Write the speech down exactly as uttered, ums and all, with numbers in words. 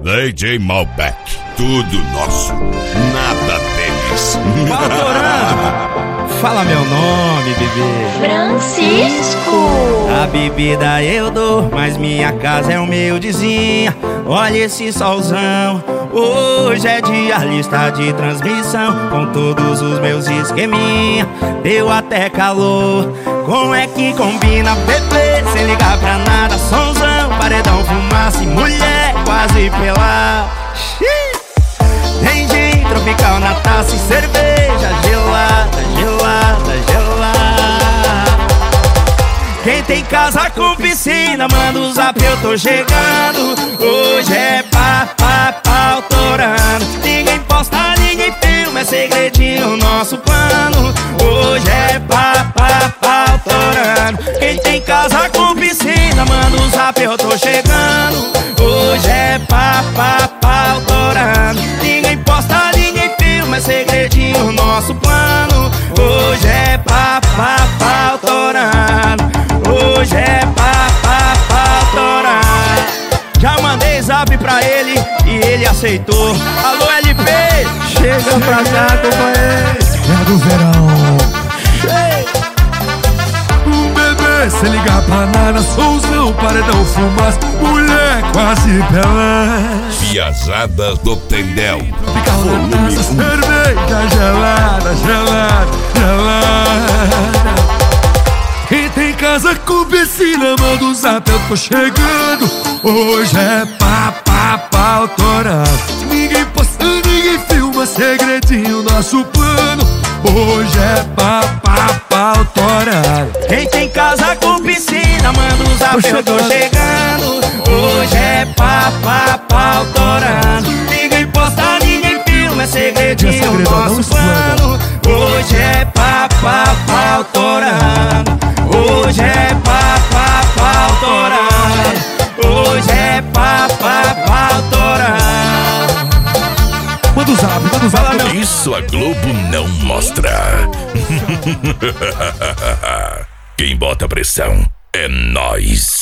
D J Malbec, tudo nosso, nada deles. Autorando, fala meu nome, bebê. Francisco. A bebida eu dou, mas minha casa é humildezinha. Olha esse solzão, hoje é dia, lista de transmissão, com todos os meus esqueminha. Deu até calor, como é que combina, bebê? Sem ligar pra nada, sonzão, paredão, fumaça e mulher quase pelada. Tem gin tropical na taça e cerveja gelada, gelada, gelada. Quem tem casa com piscina, manda o zap, eu tô chegando. Hoje é pá, pá, pá, autorando. Ninguém posta, ninguém filma, é segredinho nosso plano. Hoje é pá, pá, pá, autorando. Quem tem casa com piscina, manda o zap, eu tô chegando. Hoje é pá, pá, pá, autorando. Ninguém posta, ninguém filma, é segredinho nosso plano. Hoje é pá, pá, pá, autorando. Hoje é pá, pá, pá, autorando. Já mandei zap pra ele e ele aceitou. Alô L P, chega pra cá, companheiro. É do verão. Ei. Bebê, se ligar pra nada, solzão, paredão, fumaça, mulher quase pelada. Piazadas do Tendel. Fica na taça, cerveja gelada, gelada, gelada. Quem tem casa com piscina, manda um zap, eu tô chegando. Hoje é pá, pá, pá, autorado. Ninguém posta, ninguém filma, segredinho nosso plano. Hoje é pá, pá, pá, autorado. Quem tem casa com piscina, manda um zap, eu tô chegando. Hoje é pá, pá, pá, autorando. Ninguém posta, ninguém filma, é segredinho nosso plano. Hoje é pá, pá, pá, autorando. Hoje é pá, pá, pá, autorando. Hoje é pá, pá, pá, autorando. Manda o zap, manda o zap. Isso a Globo não mostra. Quem bota pressão é nós.